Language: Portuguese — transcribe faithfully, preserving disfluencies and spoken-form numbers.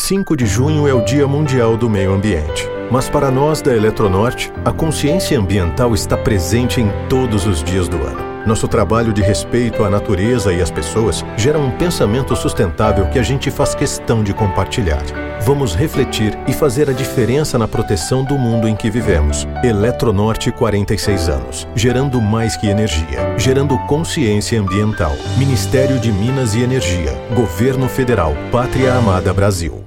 cinco de junho é o Dia Mundial do Meio Ambiente. Mas para nós da Eletronorte, a consciência ambiental está presente em todos os dias do ano. Nosso trabalho de respeito à natureza e às pessoas gera um pensamento sustentável que a gente faz questão de compartilhar. Vamos refletir e fazer a diferença na proteção do mundo em que vivemos. Eletronorte, quarenta e seis anos. Gerando mais que energia. Gerando consciência ambiental. Ministério de Minas e Energia. Governo Federal. Pátria Amada Brasil.